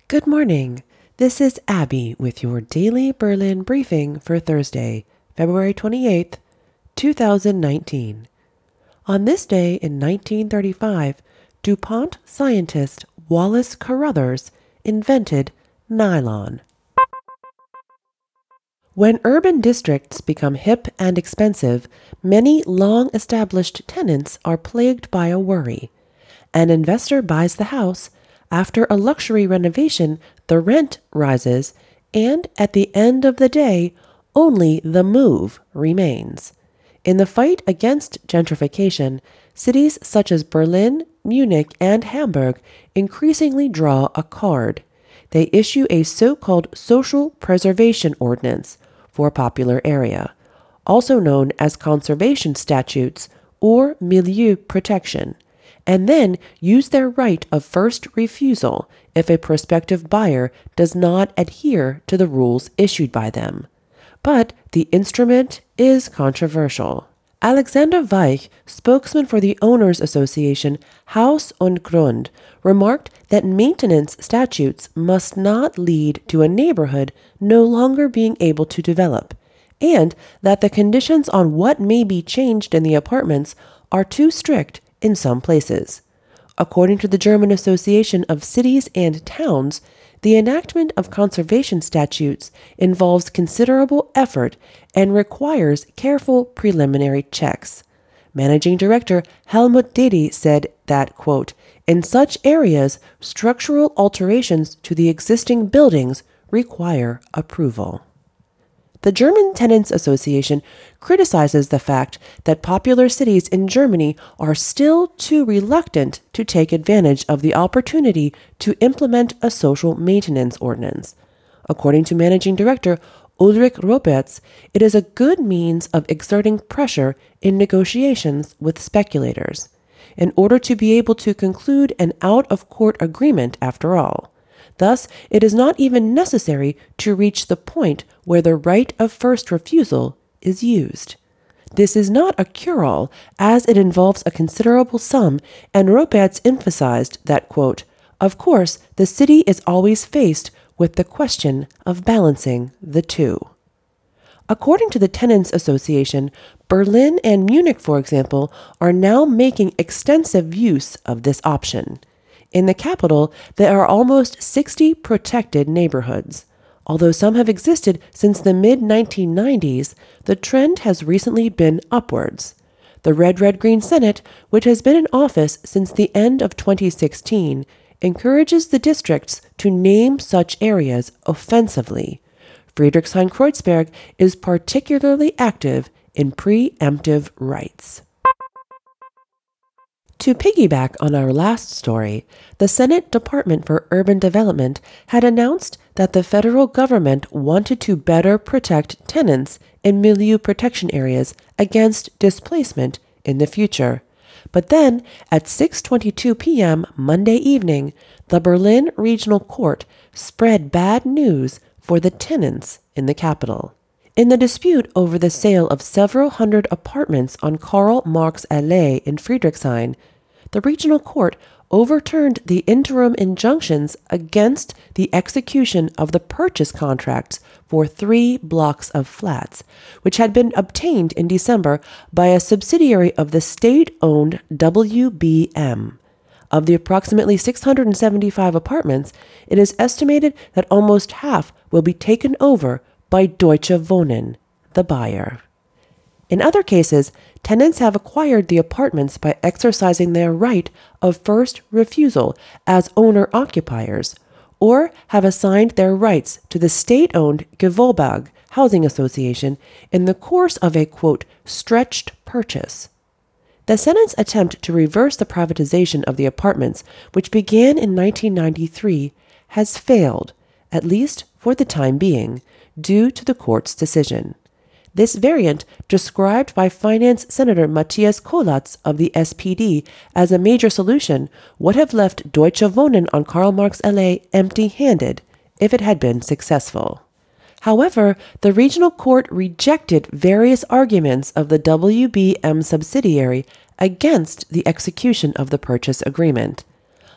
Good morning. This is Abby with your daily Berlin briefing for Thursday, February 28th, 2019. On this day in 1935, DuPont scientist Wallace Carothers invented nylon. When urban districts become hip and expensive, many long-established tenants are plagued by a worry. An investor buys the house. After a luxury renovation, the rent rises, and at the end of the day, only the move remains. In the fight against gentrification, cities such as Berlin, Munich, and Hamburg increasingly draw a card. They issue a so-called social preservation ordinance for a popular area, also known as conservation statutes or milieu protection, and then use their right of first refusal if a prospective buyer does not adhere to the rules issued by them. But the instrument is controversial. Alexander Weich, spokesman for the Owners Association Haus und Grund, remarked that maintenance statutes must not lead to a neighborhood no longer being able to develop, and that the conditions on what may be changed in the apartments are too strict in some places. According to the German Association of Cities and Towns, the enactment of conservation statutes involves considerable effort and requires careful preliminary checks. Managing Director Helmut Dedi said that, quote, "In such areas, structural alterations to the existing buildings require approval." The German Tenants Association criticizes the fact that popular cities in Germany are still too reluctant to take advantage of the opportunity to implement a social maintenance ordinance. According to Managing Director Ulrich Roberts, it is a good means of exerting pressure in negotiations with speculators, in order to be able to conclude an out-of-court agreement after all. Thus, it is not even necessary to reach the point where the right of first refusal is used. This is not a cure-all, as it involves a considerable sum, and Roberts emphasized that, quote, "Of course, the city is always faced with the question of balancing the two." According to the Tenants Association, Berlin and Munich, for example, are now making extensive use of this option. In the capital, there are almost 60 protected neighborhoods. Although some have existed since the mid-1990s, the trend has recently been upwards. The Red-Red-Green Senate, which has been in office since the end of 2016, encourages the districts to name such areas offensively. Friedrichshain-Kreuzberg is particularly active in preemptive rights. To piggyback on our last story, the Senate Department for Urban Development had announced that the federal government wanted to better protect tenants in milieu protection areas against displacement in the future. But then, at 6:22 p.m. Monday evening, the Berlin Regional Court spread bad news for the tenants in the capital. In the dispute over the sale of several hundred apartments on Karl Marx Allee in Friedrichshain, the regional court overturned the interim injunctions against the execution of the purchase contracts for 3 blocks of flats, which had been obtained in December by a subsidiary of the state-owned WBM. Of the approximately 675 apartments, it is estimated that almost half will be taken over by Deutsche Wohnen, the buyer. In other cases, tenants have acquired the apartments by exercising their right of first refusal as owner-occupiers, or have assigned their rights to the state-owned Gewohnbau Housing Association in the course of a, quote, stretched purchase. The Senate's attempt to reverse the privatization of the apartments, which began in 1993, has failed, at least for the time being, due to the court's decision. This variant, described by Finance Senator Matthias Kollatz of the SPD as a major solution, would have left Deutsche Wohnen on Karl Marx Allee empty-handed if it had been successful. However, the regional court rejected various arguments of the WBM subsidiary against the execution of the purchase agreement.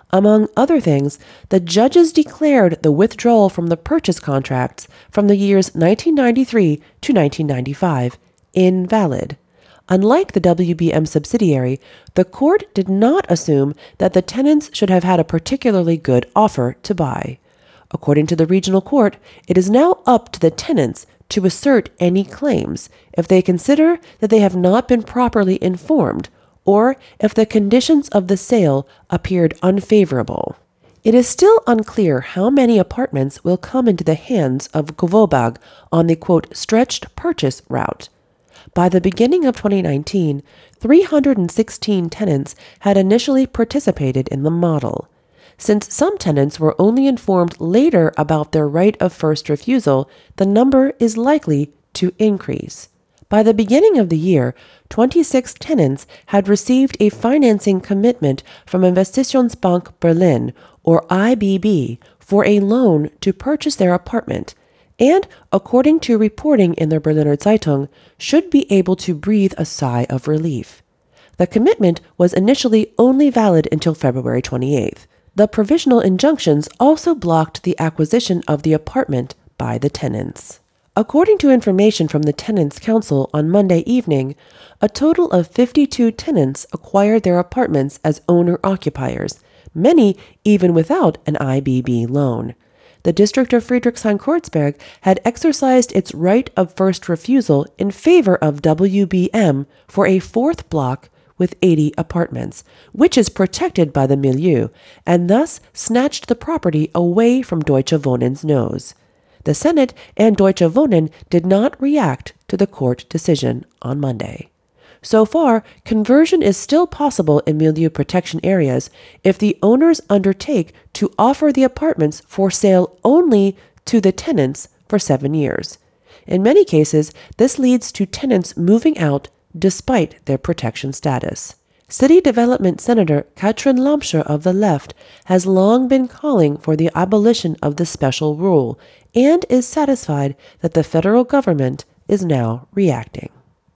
Among other things, the judges declared the withdrawal from the purchase contracts from the years 1993 to 1995 invalid. Unlike the WBM subsidiary, the court did not assume that the tenants should have had a particularly good offer to buy. According to the regional court, it is now up to the tenants to assert any claims if they consider that they have not been properly informed or if the conditions of the sale appeared unfavorable. It is still unclear how many apartments will come into the hands of Gvobag on the, quote, stretched purchase route. By the beginning of 2019, 316 tenants had initially participated in the model. Since some tenants were only informed later about their right of first refusal, the number is likely to increase. By the beginning of the year, 26 tenants had received a financing commitment from Investitionsbank Berlin, or IBB, for a loan to purchase their apartment, and, according to reporting in the Berliner Zeitung, should be able to breathe a sigh of relief. The commitment was initially only valid until February 28th. The provisional injunctions also blocked the acquisition of the apartment by the tenants. According to information from the Tenants' Council on Monday evening, a total of 52 tenants acquired their apartments as owner-occupiers, many even without an IBB loan. The district of Friedrichshain-Kreuzberg had exercised its right of first refusal in favor of WBM for a fourth block with 80 apartments, which is protected by the milieu, and thus snatched the property away from Deutsche Wohnen's nose. The Senate and Deutsche Wohnen did not react to the court decision on Monday. So far, conversion is still possible in milieu protection areas if the owners undertake to offer the apartments for sale only to the tenants for 7 years. In many cases, this leads to tenants moving out despite their protection status. City Development Senator Katrin Lamscher of the left has long been calling for the abolition of the special rule and is satisfied that the federal government is now reacting.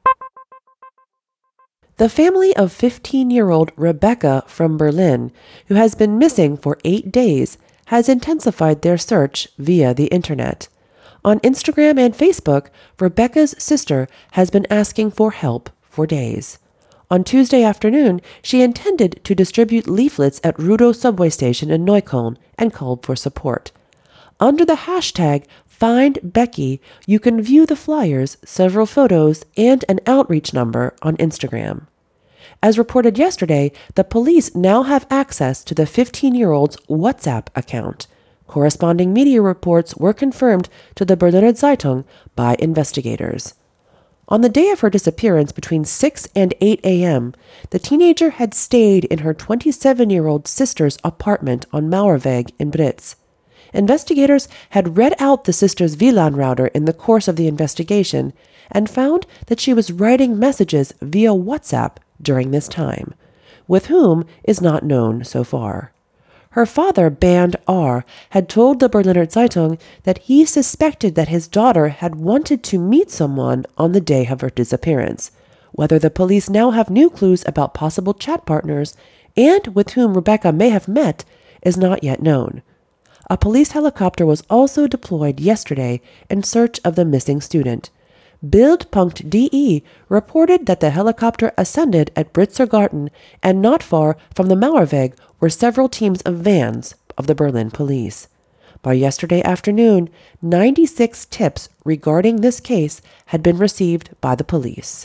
The family of 15-year-old Rebecca from Berlin, who has been missing for 8 days, has intensified their search via the internet. On Instagram and Facebook, Rebecca's sister has been asking for help for days. On Tuesday afternoon, she intended to distribute leaflets at Rudo subway station in Neukölln and called for support. Under the hashtag #FindBecky, you can view the flyers, several photos, and an outreach number on Instagram. As reported yesterday, the police now have access to the 15-year-old's WhatsApp account. Corresponding media reports were confirmed to the Berliner Zeitung by investigators. On the day of her disappearance between 6 and 8 a.m., the teenager had stayed in her 27-year-old sister's apartment on Mauerweg in Britz. Investigators had read out the sister's WLAN router in the course of the investigation and found that she was writing messages via WhatsApp during this time. With whom is not known so far. Her father, Bernd R., had told the Berliner Zeitung that he suspected that his daughter had wanted to meet someone on the day of her disappearance. Whether the police now have new clues about possible chat partners and with whom Rebecca may have met is not yet known. A police helicopter was also deployed yesterday in search of the missing student. Bild.de reported that the helicopter ascended at Britzer Garten, and not far from the Mauerweg were several teams of vans of the Berlin police. By yesterday afternoon, 96 tips regarding this case had been received by the police.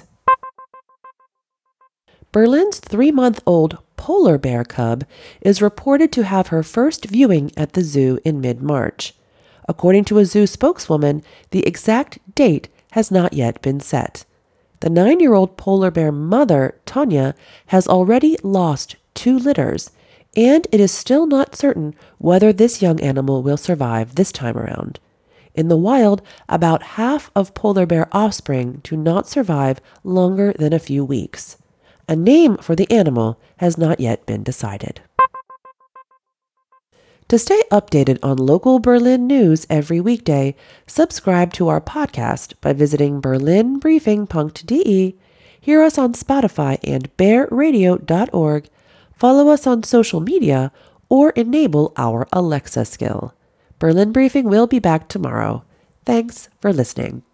Berlin's 3-month-old polar bear cub is reported to have her first viewing at the zoo in mid-March. According to a zoo spokeswoman, the exact date has not yet been set. The 9-year-old polar bear mother, Tanya, has already lost 2 litters, and it is still not certain whether this young animal will survive this time around. In the wild, about half of polar bear offspring do not survive longer than a few weeks. A name for the animal has not yet been decided. To stay updated on local Berlin news every weekday, subscribe to our podcast by visiting berlinbriefing.de, hear us on Spotify and bearradio.org, follow us on social media, or enable our Alexa skill. Berlin Briefing will be back tomorrow. Thanks for listening.